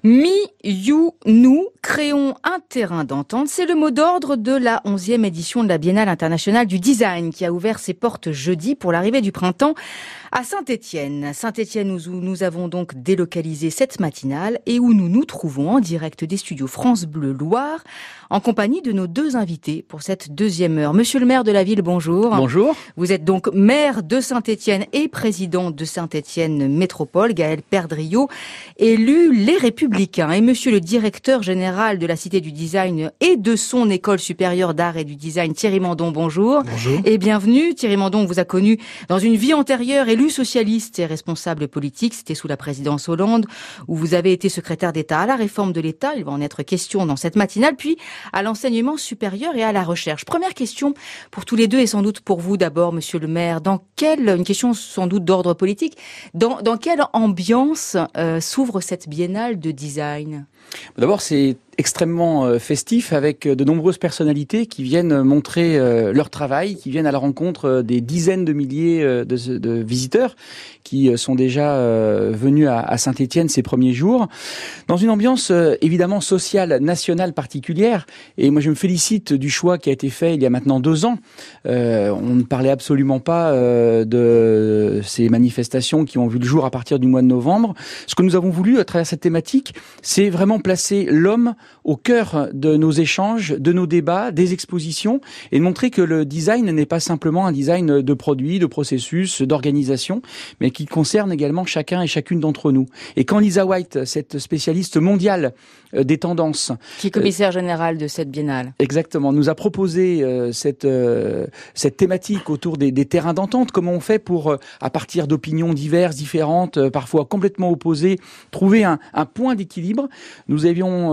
Me, you, nous, créons un terrain d'entente. C'est le mot d'ordre de la 11e édition de la Biennale internationale du design qui a ouvert ses portes jeudi pour l'arrivée du printemps à Saint-Étienne. Saint-Étienne où nous avons donc délocalisé cette matinale et où nous nous trouvons en direct des studios France Bleu Loire en compagnie de nos deux invités pour cette deuxième heure. Monsieur le maire de la ville, bonjour. Bonjour. Vous êtes donc maire de Saint-Étienne et président de Saint-Étienne Métropole, Gaël Perdriau, élu Les Républicains. Et monsieur le directeur général de la Cité du Design et de son école supérieure d'art et du design, Thierry Mandon, bonjour. Bonjour. Et bienvenue. Thierry Mandon, on vous a connu dans une vie antérieure, élu socialiste et responsable politique. C'était sous la présidence Hollande, où vous avez été secrétaire d'État à la réforme de l'État. Il va en être question dans cette matinale, puis à l'enseignement supérieur et à la recherche. Première question pour tous les deux et sans doute pour vous d'abord, monsieur le maire. Une question sans doute d'ordre politique, dans quelle ambiance s'ouvre cette biennale de design ? D'abord, c'est extrêmement festif avec de nombreuses personnalités qui viennent montrer leur travail, qui viennent à la rencontre des dizaines de milliers de visiteurs qui sont déjà venus à Saint-Étienne ces premiers jours, dans une ambiance évidemment sociale, nationale particulière. Et moi, je me félicite du choix qui a été fait il y a maintenant 2 ans. On ne parlait absolument pas de ces manifestations qui ont vu le jour à partir du mois de novembre. Ce que nous avons voulu à travers cette thématique, c'est vraiment placer l'homme au cœur de nos échanges, de nos débats, des expositions, et de montrer que le design n'est pas simplement un design de produits, de processus, d'organisation, mais qui concerne également chacun et chacune d'entre nous. Et quand Lisa White, cette spécialiste mondiale des tendances, qui est commissaire général de cette biennale, exactement, nous a proposé cette thématique autour des terrains d'entente, comment on fait pour, à partir d'opinions diverses, différentes, parfois complètement opposées, trouver un point d'équilibre. Nous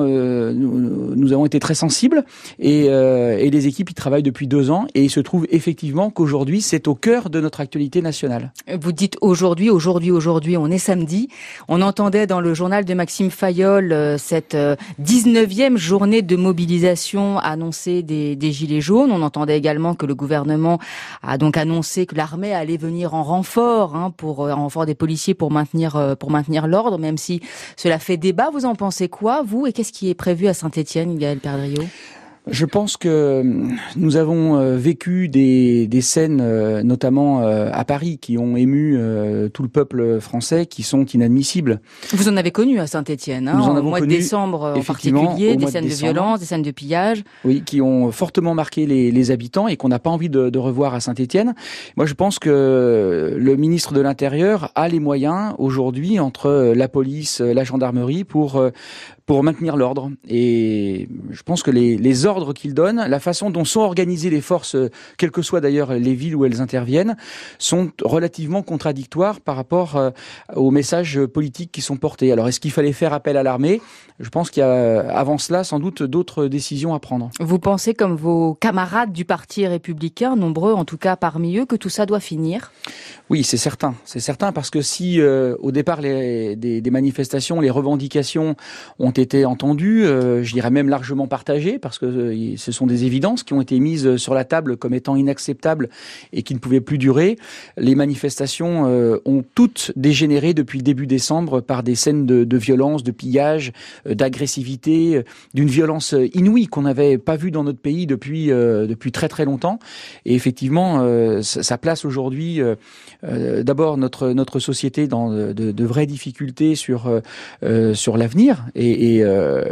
avons été très sensibles et les équipes y travaillent depuis 2 ans et il se trouve effectivement qu'aujourd'hui c'est au cœur de notre actualité nationale. Vous dites aujourd'hui, on est samedi. On entendait dans le journal de Maxime Fayolle cette 19e journée de mobilisation annoncée des Gilets jaunes. On entendait également que le gouvernement a donc annoncé que l'armée allait venir en renfort, en renfort des policiers pour maintenir l'ordre, même si cela fait débat. Vous en pensez quoi, vous, et qu'est-ce qui est prévu à Saint-Étienne, Gaël Perdriau ? Je pense que nous avons vécu des scènes, notamment à Paris, qui ont ému tout le peuple français, qui sont inadmissibles. Vous en avez connu à Saint-Étienne, nous en avons au mois de décembre en particulier, des scènes de violence, des scènes de pillage. Oui, qui ont fortement marqué les habitants et qu'on n'a pas envie de revoir à Saint-Étienne. Moi, je pense que le ministre de l'Intérieur a les moyens aujourd'hui, entre la police, la gendarmerie, pour maintenir l'ordre. Et je pense que les ordres qu'il donne, la façon dont sont organisées les forces, quelles que soient d'ailleurs les villes où elles interviennent, sont relativement contradictoires par rapport aux messages politiques qui sont portés. Alors, est-ce qu'il fallait faire appel à l'armée ? Je pense qu'il y a, avant cela, sans doute d'autres décisions à prendre. Vous pensez, comme vos camarades du Parti républicain, nombreux en tout cas parmi eux, que tout ça doit finir ? Oui, c'est certain. C'est certain parce que si au départ des manifestations, les revendications ont été entendues, je dirais même largement partagées, parce que ce sont des évidences qui ont été mises sur la table comme étant inacceptables et qui ne pouvaient plus durer. Les manifestations ont toutes dégénéré depuis le début décembre par des scènes de violence, de pillage, d'agressivité, d'une violence inouïe qu'on n'avait pas vue dans notre pays depuis très très longtemps. Et effectivement, ça place aujourd'hui d'abord notre société dans de vraies difficultés sur l'avenir et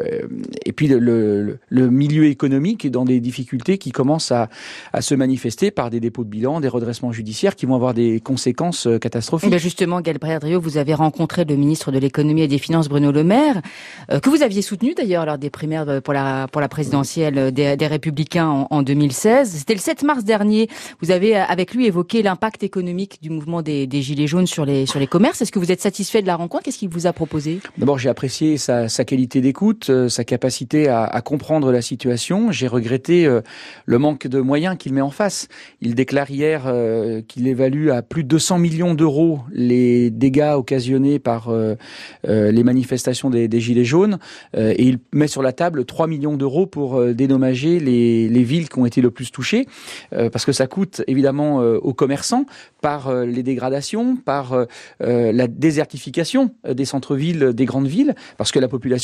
puis le milieu économique est dans des difficultés qui commencent à se manifester par des dépôts de bilan, des redressements judiciaires qui vont avoir des conséquences catastrophiques. Ben justement, Gaël Perdriau, vous avez rencontré le ministre de l'économie et des finances, Bruno Le Maire, que vous aviez soutenu d'ailleurs lors des primaires pour la présidentielle des Républicains en 2016. C'était le 7 mars dernier. Vous avez avec lui évoqué l'impact économique du mouvement des Gilets jaunes sur les commerces. Est-ce que vous êtes satisfait de la rencontre ? Qu'est-ce qu'il vous a proposé ? D'abord, j'ai apprécié sa qualité d'écoute, sa capacité à comprendre la situation. J'ai regretté le manque de moyens qu'il met en face. Il déclare hier qu'il évalue à plus de 200 millions d'euros les dégâts occasionnés par les manifestations des Gilets jaunes et il met sur la table 3 millions d'euros pour dédommager les villes qui ont été le plus touchées parce que ça coûte évidemment aux commerçants par les dégradations, par la désertification des centres-villes, des grandes villes, parce que la population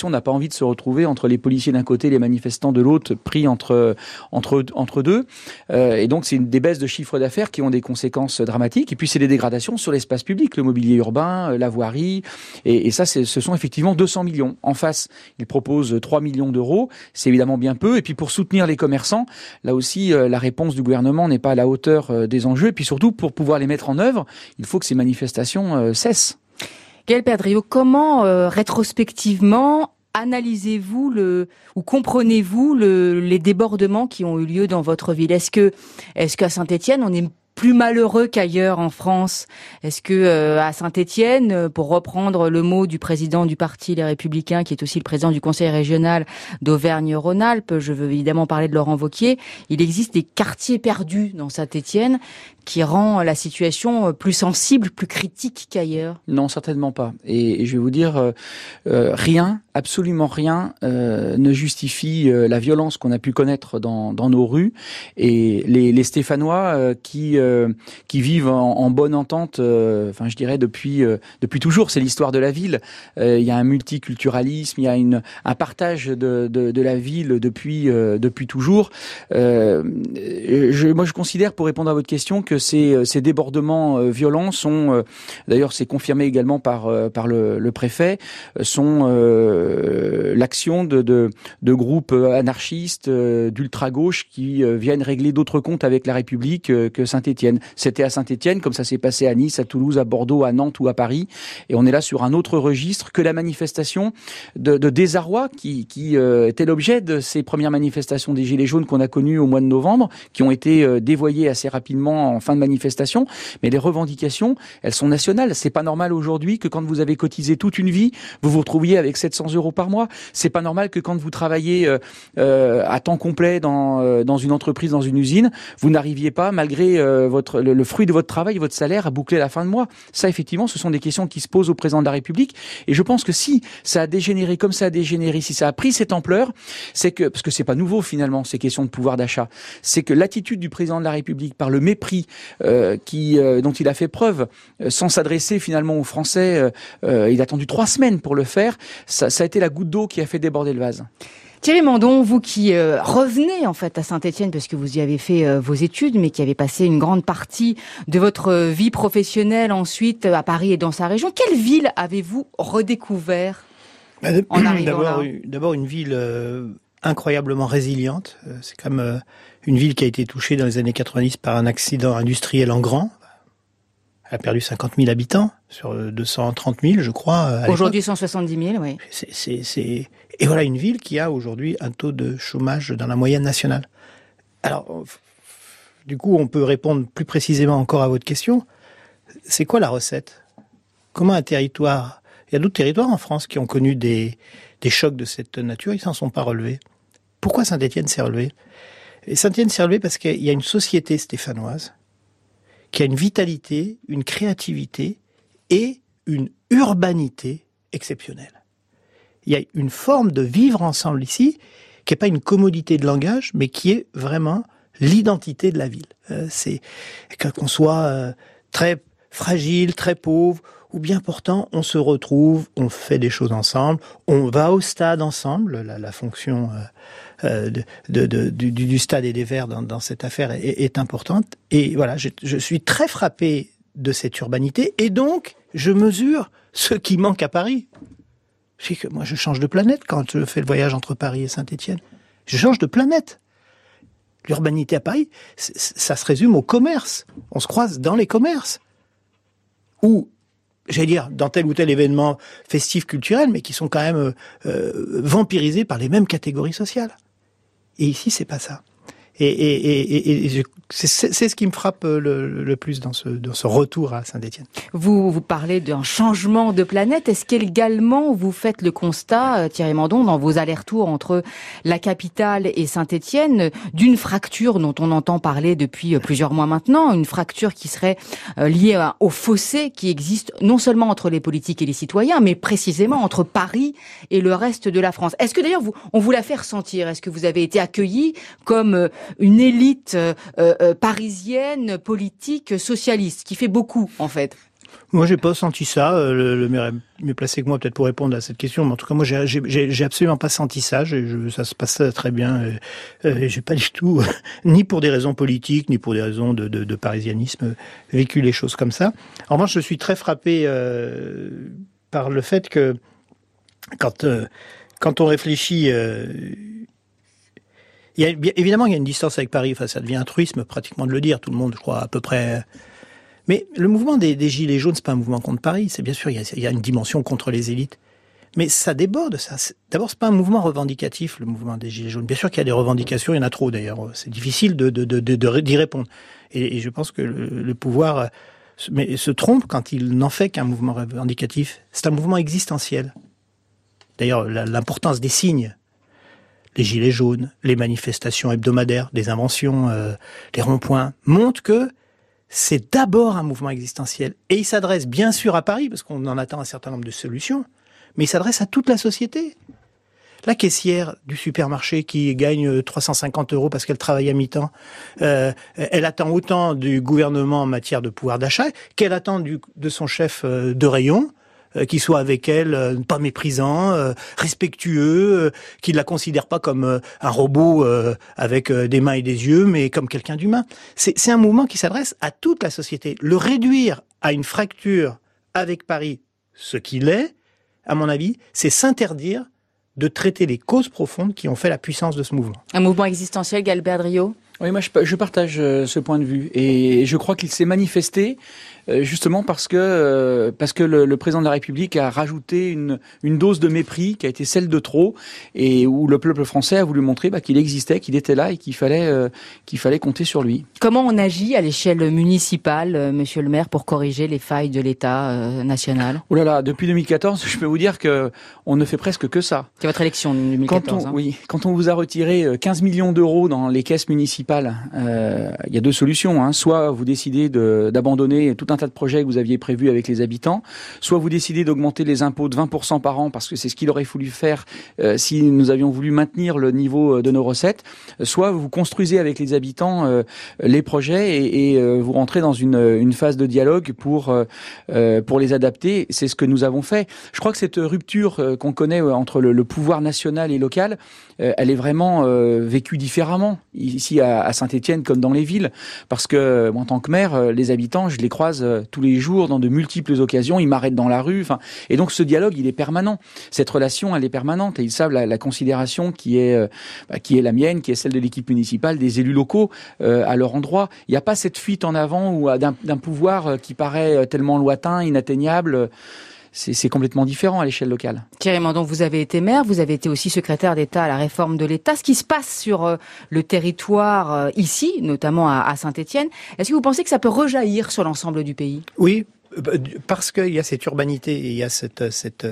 population n'a pas envie de se retrouver entre les policiers d'un côté et les manifestants de l'autre, pris entre deux. Et donc, c'est des baisses de chiffre d'affaires qui ont des conséquences dramatiques. Et puis, c'est des dégradations sur l'espace public, le mobilier urbain, la voirie. Et ça, ce sont effectivement 200 millions. En face, ils proposent 3 millions d'euros. C'est évidemment bien peu. Et puis, pour soutenir les commerçants, là aussi, la réponse du gouvernement n'est pas à la hauteur des enjeux. Et puis surtout, pour pouvoir les mettre en œuvre, il faut que ces manifestations cessent. Gaël Perdriau, comment rétrospectivement analysez-vous ou comprenez-vous les débordements qui ont eu lieu dans votre ville? Est-ce qu'à Saint-Étienne, on est plus malheureux qu'ailleurs en France? Est-ce que à Saint-Étienne, pour reprendre le mot du président du parti Les Républicains, qui est aussi le président du conseil régional d'Auvergne-Rhône-Alpes, je veux évidemment parler de Laurent Wauquiez, il existe des quartiers perdus dans Saint-Étienne qui rend la situation plus sensible, plus critique qu'ailleurs? Non, certainement pas. Et je vais vous dire, rien, absolument rien, ne justifie la violence qu'on a pu connaître dans nos rues. Et les Stéphanois qui vivent en bonne entente, enfin je dirais depuis toujours, c'est l'histoire de la ville. Il y a un multiculturalisme, il y a un partage de la ville depuis toujours. Moi je considère, pour répondre à votre question, que ces débordements violents sont, d'ailleurs c'est confirmé également par le préfet, sont l'action de groupes anarchistes d'ultra-gauche qui viennent régler d'autres comptes avec la République que Saint-Étienne. C'était à Saint-Étienne, comme ça s'est passé à Nice, à Toulouse, à Bordeaux, à Nantes ou à Paris. Et on est là sur un autre registre que la manifestation de désarroi qui était l'objet de ces premières manifestations des Gilets jaunes qu'on a connues au mois de novembre, qui ont été dévoyées assez rapidement en fin de manifestation. Mais les revendications, elles sont nationales. C'est pas normal aujourd'hui que quand vous avez cotisé toute une vie, vous vous retrouviez avec 700 € par mois. C'est pas normal que quand vous travaillez à temps complet dans une entreprise, dans une usine, vous n'arriviez pas, malgré le fruit de votre travail, votre salaire, à boucler la fin de mois. Ça, effectivement, ce sont des questions qui se posent au président de la République. Et je pense que si ça a dégénéré comme ça a dégénéré, si ça a pris cette ampleur, c'est que, parce que c'est pas nouveau finalement, ces questions de pouvoir d'achat, c'est que l'attitude du président de la République, par le mépris dont il a fait preuve, sans s'adresser finalement aux Français, il a attendu 3 semaines pour le faire, ça a été la goutte d'eau qui a fait déborder le vase. Thierry Mandon, vous qui revenez en fait à Saint-Étienne parce que vous y avez fait vos études, mais qui avez passé une grande partie de votre vie professionnelle ensuite à Paris et dans sa région, quelle ville avez-vous redécouvert en arrivant là? D'abord une ville incroyablement résiliente. C'est quand même une ville qui a été touchée dans les années 90 par un accident industriel en grand. Elle a perdu 50 000 habitants sur 230 000, je crois. Aujourd'hui, 170 000, oui. Et voilà une ville qui a aujourd'hui un taux de chômage dans la moyenne nationale. Alors, du coup, on peut répondre plus précisément encore à votre question. C'est quoi la recette? Comment un territoire... Il y a d'autres territoires en France qui ont connu des chocs de cette nature, ils s'en sont pas relevés. Pourquoi Saint-Étienne s'est relevé? Et Saint-Étienne s'est relevé parce qu'il y a une société stéphanoise qui a une vitalité, une créativité et une urbanité exceptionnelle. Il y a une forme de vivre ensemble ici, qui n'est pas une commodité de langage, mais qui est vraiment l'identité de la ville. C'est qu'on soit très fragile, très pauvre, ou bien pourtant on se retrouve, on fait des choses ensemble, on va au stade ensemble, la fonction du stade et des Verts dans cette affaire est importante. Et voilà, je suis très frappé de cette urbanité, et donc je mesure ce qui manque à Paris. C'est que moi je change de planète quand je fais le voyage entre Paris et Saint-Étienne. Je change de planète. L'urbanité à Paris, ça se résume au commerce. On se croise dans les commerces. Ou, j'allais dire, dans tel ou tel événement festif, culturel, mais qui sont quand même vampirisés par les mêmes catégories sociales. Et ici, c'est pas ça. Et c'est ce qui me frappe le plus dans ce retour à Saint-Étienne. Vous parlez d'un changement de planète. Est-ce qu'également vous faites le constat, Thierry Mandon, dans vos allers-retours entre la capitale et Saint-Étienne, d'une fracture dont on entend parler depuis plusieurs mois maintenant, une fracture qui serait liée au fossé qui existe non seulement entre les politiques et les citoyens, mais précisément entre Paris et le reste de la France. Est-ce que d'ailleurs on vous l'a fait ressentir? Est-ce que vous avez été accueillis comme une élite parisienne, politique, socialiste, qui fait beaucoup, en fait? Moi, j'ai pas senti ça. Le maire est mieux placé que moi peut-être pour répondre à cette question, mais en tout cas, moi, j'ai absolument pas senti ça. Ça se passe très bien. J'ai pas du tout, ni pour des raisons politiques, ni pour des raisons de parisianisme, vécu les choses comme ça. En revanche, je suis très frappé par le fait que quand on réfléchit, évidemment, il y a une distance avec Paris. Enfin, ça devient un truisme pratiquement de le dire. Tout le monde, je crois, à peu près. Mais le mouvement des Gilets jaunes, c'est pas un mouvement contre Paris. C'est bien sûr, il y a une dimension contre les élites. Mais ça déborde, ça. D'abord, c'est pas un mouvement revendicatif, le mouvement des Gilets jaunes. Bien sûr qu'il y a des revendications, il y en a trop d'ailleurs. C'est difficile d'y répondre. Et je pense que le pouvoir se trompe quand il n'en fait qu'un mouvement revendicatif. C'est un mouvement existentiel. D'ailleurs, l'importance des signes, les Gilets jaunes, les manifestations hebdomadaires, les inventions, les ronds-points, montrent que c'est d'abord un mouvement existentiel. Et il s'adresse bien sûr à Paris, parce qu'on en attend un certain nombre de solutions, mais il s'adresse à toute la société. La caissière du supermarché qui gagne 350 € parce qu'elle travaille à mi-temps, elle attend autant du gouvernement en matière de pouvoir d'achat qu'elle attend de son chef de rayon, qu'il soit avec elle, pas méprisant, respectueux, qu'il la considère pas comme un robot avec des mains et des yeux, mais comme quelqu'un d'humain. C'est un mouvement qui s'adresse à toute la société. Le réduire à une fracture avec Paris, ce qu'il est, à mon avis, c'est s'interdire de traiter les causes profondes qui ont fait la puissance de ce mouvement. Un mouvement existentiel, Galbert Driot ? Oui, moi je partage ce point de vue et je crois qu'il s'est manifesté justement parce que le président de la République a rajouté une dose de mépris qui a été celle de trop et où le peuple français a voulu montrer qu'il existait, qu'il était là et qu'il fallait compter sur lui. Comment on agit à l'échelle municipale, monsieur le maire, pour corriger les failles de l'État national ? Oh là là, depuis 2014, je peux vous dire que on ne fait presque que ça. C'est votre élection en 2014. Quand on vous a retiré 15 millions d'euros dans les caisses municipales, il y a deux solutions. Soit vous décidez d'abandonner tout un tas de projets que vous aviez prévus avec les habitants, soit vous décidez d'augmenter les impôts de 20% par an, parce que c'est ce qu'il aurait fallu faire si nous avions voulu maintenir le niveau de nos recettes, soit vous construisez avec les habitants les projets et vous rentrez dans une phase de dialogue pour les adapter. C'est ce que nous avons fait. Je crois que cette rupture qu'on connaît entre le pouvoir national et local, elle est vraiment vécue différemment ici à Saint-Étienne comme dans les villes, parce que moi, en tant que maire, les habitants, je les croise tous les jours dans de multiples occasions, ils m'arrêtent dans la rue, et donc ce dialogue, il est permanent. Cette relation, elle est permanente, et ils savent la considération qui est la mienne, qui est celle de l'équipe municipale, des élus locaux à leur endroit. Il n'y a pas cette fuite en avant ou d'un pouvoir qui paraît tellement lointain, inatteignable. C'est complètement différent à l'échelle locale. Thierry Mandon, vous avez été maire, vous avez été aussi secrétaire d'État à la réforme de l'État. Ce qui se passe sur le territoire ici, notamment à Saint-Étienne, est-ce que vous pensez que ça peut rejaillir sur l'ensemble du pays ? Oui, parce qu'il y a cette urbanité et il y a cette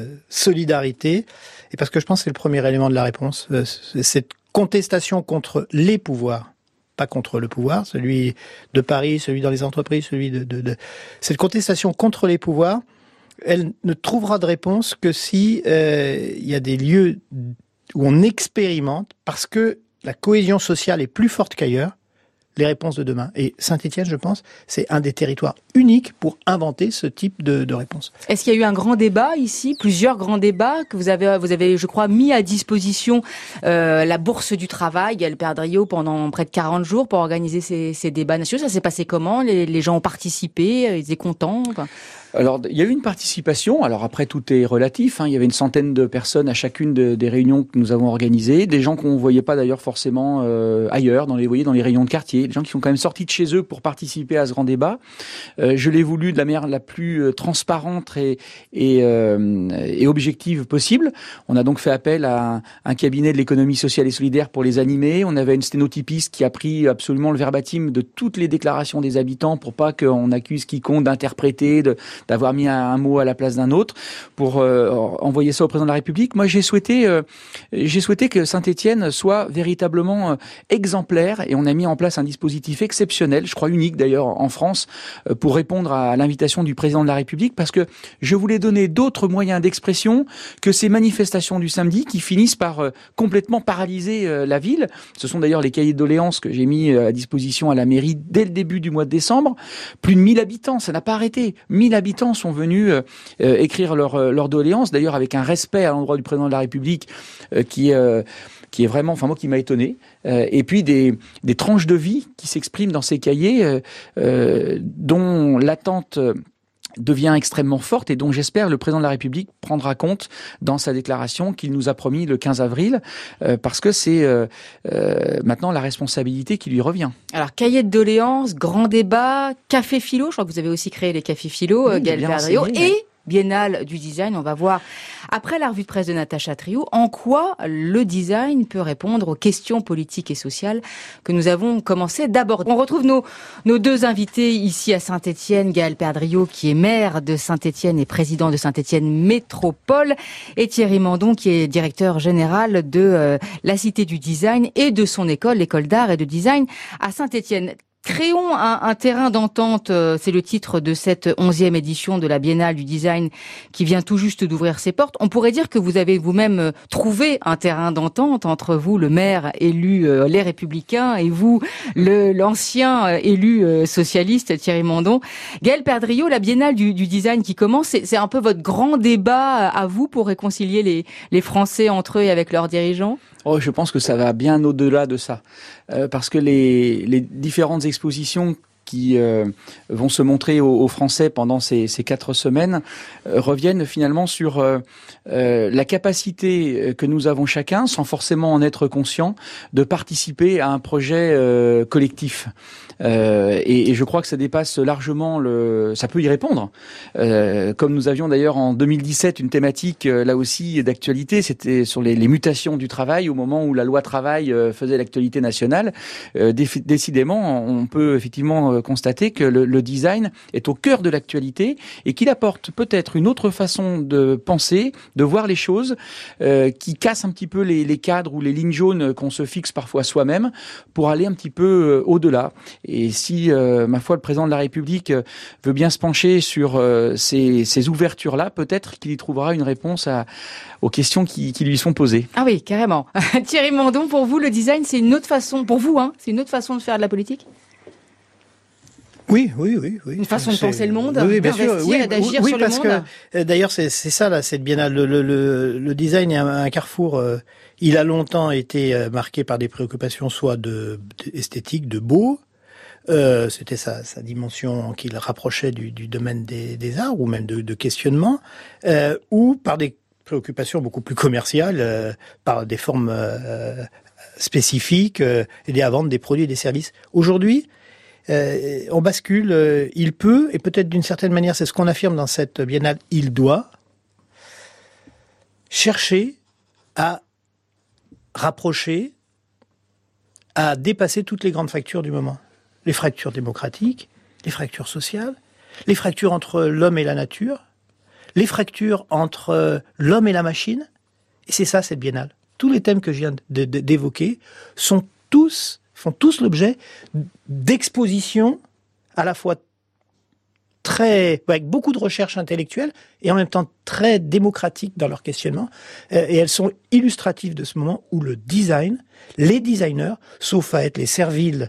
solidarité, et parce que je pense que c'est le premier élément de la réponse, cette contestation contre les pouvoirs, pas contre le pouvoir, celui de Paris, celui dans les entreprises, celui cette contestation contre les pouvoirs, elle ne trouvera de réponse que si il y a des lieux où on expérimente, parce que la cohésion sociale est plus forte qu'ailleurs, les réponses de demain. Et Saint-Étienne, je pense, c'est un des territoires uniques pour inventer ce type de réponse. Est-ce qu'il y a eu un grand débat ici, plusieurs grands débats que vous avez, je crois, mis à disposition la Bourse du Travail, Galbert Driot, pendant près de 40 jours pour organiser ces débats nationaux. Ça s'est passé comment ? Les gens ont participé, ils étaient contents ? Alors, il y a eu une participation. Alors après, tout est relatif. Il y avait une centaine de personnes à chacune des réunions que nous avons organisées. Des gens qu'on ne voyait pas d'ailleurs forcément ailleurs, dans les réunions de quartier. Des gens qui sont quand même sortis de chez eux pour participer à ce grand débat. Je l'ai voulu de la manière la plus transparente et objective possible. On a donc fait appel à un cabinet de l'économie sociale et solidaire pour les animer. On avait une sténotypiste qui a pris absolument le verbatim de toutes les déclarations des habitants pour pas qu'on accuse quiconque d'interpréter, d'avoir mis un mot à la place d'un autre, pour envoyer ça au président de la République. Moi, j'ai souhaité que Saint-Étienne soit véritablement exemplaire, et on a mis en place un dispositif exceptionnel, je crois unique d'ailleurs en France, pour répondre à l'invitation du président de la République, parce que je voulais donner d'autres moyens d'expression que ces manifestations du samedi qui finissent par complètement paralyser la ville. Ce sont d'ailleurs les cahiers de doléances que j'ai mis à disposition à la mairie dès le début du mois de décembre. Plus de 1000 habitants, ça n'a pas arrêté. 1000 habitants habitants sont venus écrire leur doléance, d'ailleurs avec un respect à l'endroit du président de la République qui est vraiment, enfin moi qui m'a étonné, et puis des tranches de vie qui s'expriment dans ces cahiers dont l'attente devient extrêmement forte et dont j'espère le président de la République prendra compte dans sa déclaration qu'il nous a promis le 15 avril, parce que c'est maintenant la responsabilité qui lui revient. Alors, cahier de doléances, grand débat, café philo, je crois que vous avez aussi créé les cafés philo, Gaël Perdriau, et Biennale du design. On va voir, après la revue de presse de Natacha Triou, en quoi le design peut répondre aux questions politiques et sociales que nous avons commencé d'aborder. On retrouve nos deux invités ici à Saint-Étienne, Gaël Perdriau, qui est maire de Saint-Étienne et président de Saint-Étienne Métropole, et Thierry Mandon, qui est directeur général de la Cité du Design et de son école, l'école d'art et de design à Saint-Étienne. Créons un terrain d'entente, c'est le titre de cette 11e édition de la Biennale du Design qui vient tout juste d'ouvrir ses portes. On pourrait dire que vous avez vous-même trouvé un terrain d'entente entre vous, le maire élu Les Républicains, et vous, l'ancien élu socialiste Thierry Mandon. Gaël Perdriau, la Biennale du Design qui commence, c'est un peu votre grand débat à vous pour réconcilier les Français entre eux et avec leurs dirigeants ? Oh, je pense que ça va bien au-delà de ça, parce que les différentes expositions qui vont se montrer aux Français pendant ces 4 semaines reviennent finalement sur la capacité que nous avons chacun, sans forcément en être conscient, de participer à un projet collectif. Et je crois que ça dépasse largement ça peut y répondre. Comme nous avions d'ailleurs en 2017 une thématique là aussi d'actualité, c'était sur les mutations du travail au moment où la loi travail faisait l'actualité nationale. Décidément, on peut effectivement constater que le design est au cœur de l'actualité et qu'il apporte peut-être une autre façon de penser, de voir les choses, qui casse un petit peu les cadres ou les lignes jaunes qu'on se fixe parfois soi-même pour aller un petit peu au-delà. Et si, ma foi, le président de la République veut bien se pencher sur ces ouvertures-là, peut-être qu'il y trouvera une réponse aux questions qui lui sont posées. Ah oui, carrément. Thierry Mandon, pour vous, le design, c'est une autre façon, pour vous, c'est une autre façon de faire de la politique ? Oui. Une façon de penser le monde, oui, bien sûr, et d'agir sur le monde. Parce que d'ailleurs c'est ça là, cette biennale. Le design est un carrefour. Il a longtemps été marqué par des préoccupations soit esthétiques, de beau. C'était sa dimension qu'il rapprochait du domaine des arts ou même de questionnement, ou par des préoccupations beaucoup plus commerciales, par des formes spécifiques, aider à vendre des produits et des services. Aujourd'hui, on bascule, il peut, et peut-être d'une certaine manière, c'est ce qu'on affirme dans cette biennale, il doit chercher à rapprocher, à dépasser toutes les grandes fractures du moment. Les fractures démocratiques, les fractures sociales, les fractures entre l'homme et la nature, les fractures entre l'homme et la machine. Et c'est ça, cette biennale. Tous les thèmes que je viens d'évoquer font tous l'objet d'expositions à la fois avec beaucoup de recherche intellectuelle et en même temps très démocratiques dans leur questionnement. Et elles sont illustratives de ce moment où le design, les designers, sauf à être les serviles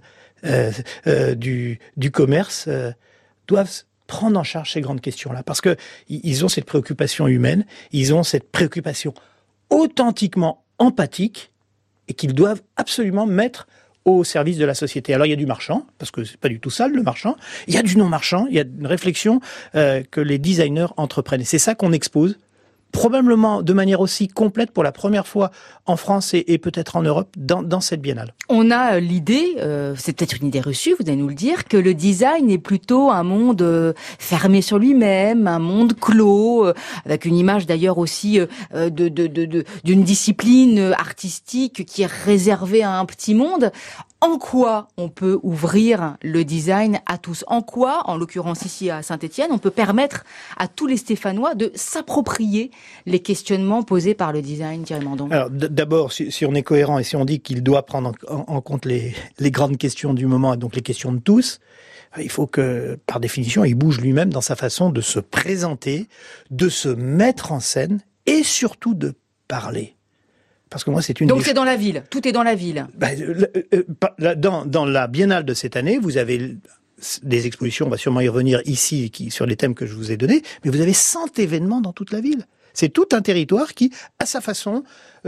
du commerce, doivent prendre en charge ces grandes questions-là. Parce que ils ont cette préoccupation humaine, ils ont cette préoccupation authentiquement empathique et qu'ils doivent absolument mettre au service de la société. Alors il y a du marchand, parce que c'est pas du tout ça le marchand, il y a du non-marchand, il y a une réflexion que les designers entreprennent. Et c'est ça qu'on expose, probablement de manière aussi complète pour la première fois en France et peut-être en Europe dans cette biennale. On a l'idée, c'est peut-être une idée reçue, vous allez nous le dire, que le design est plutôt un monde fermé sur lui-même, un monde clos, avec une image d'ailleurs aussi d'une discipline artistique qui est réservée à un petit monde. En quoi on peut ouvrir le design à tous ? En quoi, en l'occurrence ici à Saint-Étienne, on peut permettre à tous les Stéphanois de s'approprier les questionnements posés par le design, Thierry Mandon ? Alors d'abord, si on est cohérent et si on dit qu'il doit prendre en compte les grandes questions du moment, donc les questions de tous, il faut que, par définition, il bouge lui-même dans sa façon de se présenter, de se mettre en scène et surtout de parler. Parce que moi, c'est une. Donc c'est dans la ville, tout est dans la ville. Dans la biennale de cette année, vous avez des expositions, on va sûrement y revenir ici, sur les thèmes que je vous ai donnés, mais vous avez 100 événements dans toute la ville. C'est tout un territoire qui, à sa façon,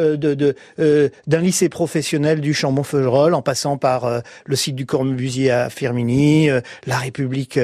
d'un lycée professionnel du Chambon-Feugerolles, en passant par le site du Corbusier à Firminy, la République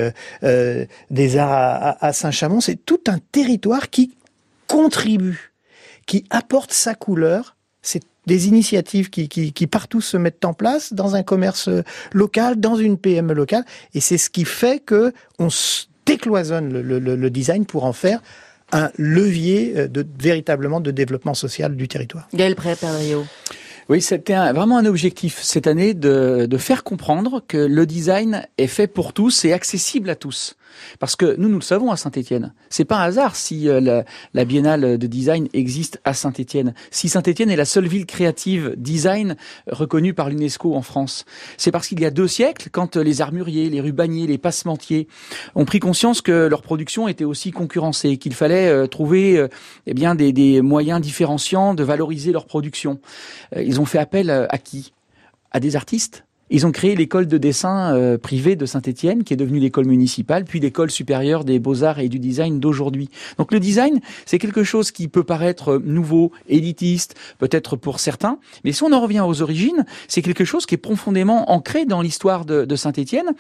des Arts à Saint-Chamond, c'est tout un territoire qui contribue, qui apporte sa couleur. C'est des initiatives qui partout se mettent en place dans un commerce local, dans une PME locale, et c'est ce qui fait que on décloisonne le design pour en faire un levier véritablement de développement social du territoire. Gaël Pré-Perdriau. Oui, c'était vraiment un objectif cette année de faire comprendre que le design est fait pour tous et accessible à tous. Parce que nous le savons à Saint-Étienne. C'est pas un hasard si la biennale de design existe à Saint-Étienne. Si Saint-Étienne est la seule ville créative design reconnue par l'UNESCO en France. C'est parce qu'il y a 2 siècles, quand les armuriers, les rubaniers, les passementiers ont pris conscience que leur production était aussi concurrencée, qu'il fallait trouver des moyens différenciants de valoriser leur production. Ils ont fait appel à qui ? À des artistes. Ils ont créé l'école de dessin privée de Saint-Étienne, qui est devenue l'école municipale, puis l'école supérieure des beaux-arts et du design d'aujourd'hui. Donc le design, c'est quelque chose qui peut paraître nouveau, élitiste, peut-être pour certains, mais si on en revient aux origines, c'est quelque chose qui est profondément ancré dans l'histoire de Saint-Étienne,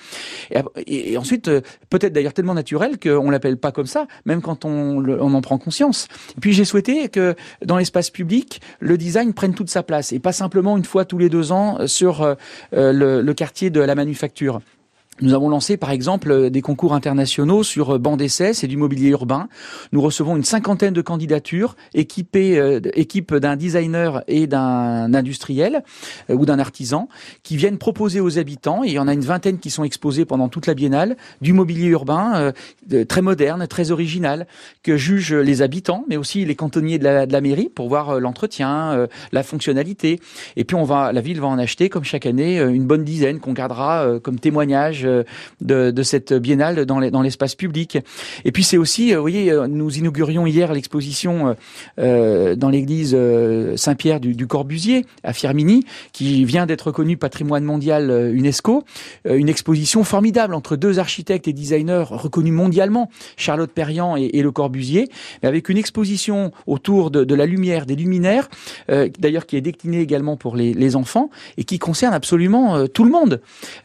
et ensuite, peut-être d'ailleurs tellement naturel qu'on l'appelle pas comme ça, même quand on en prend conscience. Et puis j'ai souhaité que dans l'espace public, le design prenne toute sa place, et pas simplement une fois tous les 2 ans sur le quartier de la manufacture. Nous avons lancé, par exemple, des concours internationaux sur banc d'essai, c'est du mobilier urbain. Nous recevons une 50aine de candidatures, équipe d'un designer et d'un industriel ou d'un artisan, qui viennent proposer aux habitants, et il y en a une 20aine qui sont exposés pendant toute la biennale, du mobilier urbain très moderne, très original, que jugent les habitants, mais aussi les cantonniers de la mairie, pour voir l'entretien, la fonctionnalité. Et puis la ville va en acheter, comme chaque année, une bonne dizaine qu'on gardera comme témoignage de cette biennale dans l'espace public. Et puis c'est aussi, vous voyez, nous inaugurions hier l'exposition dans l'église Saint-Pierre du Corbusier à Firminy, qui vient d'être reconnue patrimoine mondial UNESCO. Une exposition formidable entre 2 architectes et designers reconnus mondialement, Charlotte Perriand et Le Corbusier, mais avec une exposition autour de la lumière, des luminaires, d'ailleurs qui est déclinée également pour les enfants et qui concerne absolument tout le monde.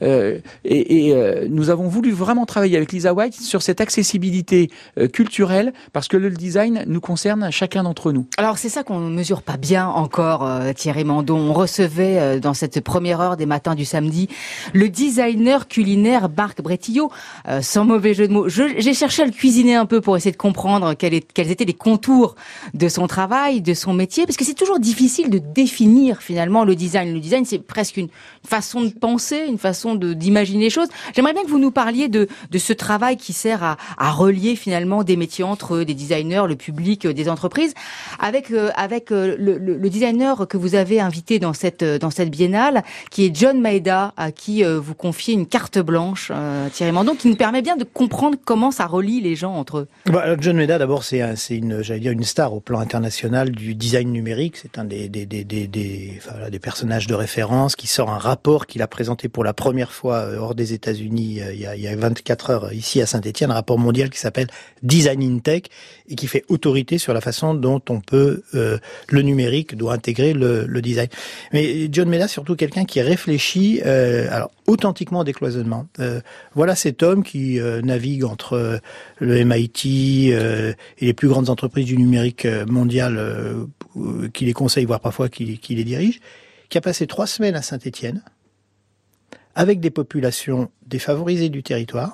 Nous avons voulu vraiment travailler avec Lisa White sur cette accessibilité culturelle, parce que le design nous concerne chacun d'entre nous. Alors c'est ça qu'on ne mesure pas bien encore, Thierry Mandon. On recevait dans cette première heure des matins du samedi le designer culinaire Marc Bretillot, sans mauvais jeu de mots. J'ai cherché à le cuisiner un peu pour essayer de comprendre quels étaient les contours de son travail, de son métier, parce que c'est toujours difficile de définir finalement le design. Le design, c'est presque une façon de penser, une façon d'imaginer les choses. J'aimerais bien que vous nous parliez de ce travail qui sert à relier finalement des métiers entre eux, des designers, le public, des entreprises, avec le designer que vous avez invité dans cette biennale, qui est John Maeda, à qui vous confiez une carte blanche, Thierry Mandon, qui nous permet bien de comprendre comment ça relie les gens entre eux. Alors John Maeda, d'abord, c'est une star au plan international du design numérique. C'est un des personnages de référence, qui sort un rapport qu'il a présenté pour la première fois hors des États-Unis il y a 24 heures ici à Saint-Étienne, un rapport mondial qui s'appelle Design in Tech et qui fait autorité sur la façon dont le numérique doit intégrer le design. Mais John Maeda, c'est surtout quelqu'un qui réfléchit authentiquement au décloisonnement. Voilà cet homme qui navigue entre le MIT et les plus grandes entreprises du numérique mondial, qui les conseille, voire parfois qui les dirige, qui a passé 3 semaines à Saint-Étienne avec des populations défavorisées du territoire,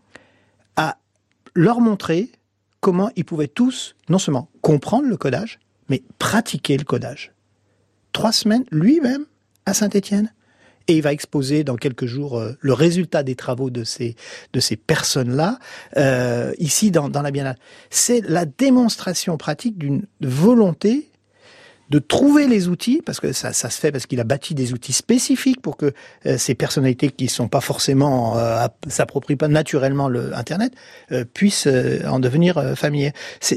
à leur montrer comment ils pouvaient tous, non seulement comprendre le codage, mais pratiquer le codage. 3 semaines, lui-même, à Saint-Étienne. Et il va exposer dans quelques jours le résultat des travaux de ces personnes-là, ici dans la Biennale. C'est la démonstration pratique d'une volonté de trouver les outils, parce que ça se fait parce qu'il a bâti des outils spécifiques pour que ces personnalités qui sont pas forcément s'approprient pas naturellement le Internet puissent en devenir familiers. C'est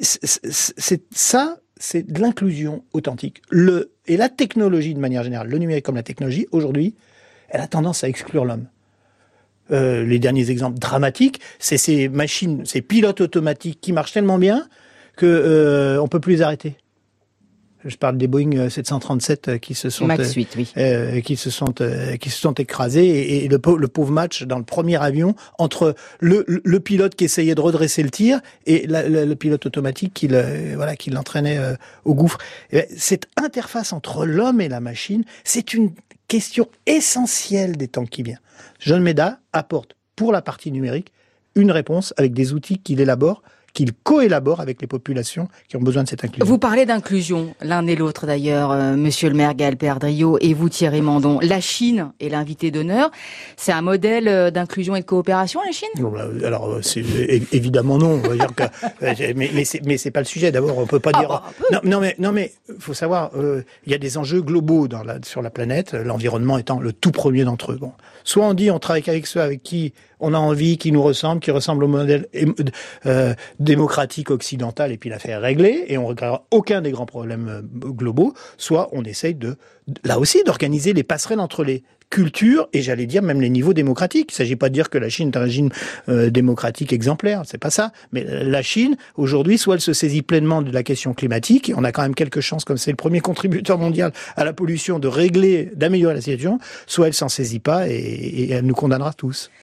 de l'inclusion authentique. Et la technologie de manière générale, le numérique comme la technologie aujourd'hui, elle a tendance à exclure l'homme. Les derniers exemples dramatiques, c'est ces machines, ces pilotes automatiques qui marchent tellement bien que on peut plus les arrêter. Je parle des Boeing 737 qui se sont Max 8, oui. qui se sont écrasés et le pauvre match dans le premier avion entre le pilote qui essayait de redresser le tir et le pilote automatique qui l'entraînait au gouffre. Cette interface entre l'homme et la machine, c'est une question essentielle des temps qui viennent. John Méda apporte pour la partie numérique une réponse avec des outils qu'il co-élabore avec les populations qui ont besoin de cette inclusion. Vous parlez d'inclusion, l'un et l'autre d'ailleurs, Monsieur le maire Gaël Perdriau et vous Thierry Mandon. La Chine est l'invité d'honneur. C'est un modèle d'inclusion et de coopération, la Chine ? Alors, évidemment non. On va dire que, mais c'est pas le sujet. D'abord, on peut pas dire. Non, mais faut savoir, il y a des enjeux globaux sur la planète. L'environnement étant le tout premier d'entre eux. Bon, soit on dit on travaille avec ceux avec qui on a envie, qui nous ressemblent, qui ressemblent au modèle démocratique occidental, et puis l'affaire est réglée, et on ne regrette aucun des grands problèmes globaux, soit on essaye là aussi, d'organiser les passerelles entre les cultures, et j'allais dire même les niveaux démocratiques. Il ne s'agit pas de dire que la Chine est un régime démocratique exemplaire, c'est pas ça. Mais la Chine, aujourd'hui, soit elle se saisit pleinement de la question climatique, et on a quand même quelques chances, comme c'est le premier contributeur mondial à la pollution, d'améliorer la situation, soit elle s'en saisit pas, et elle nous condamnera tous.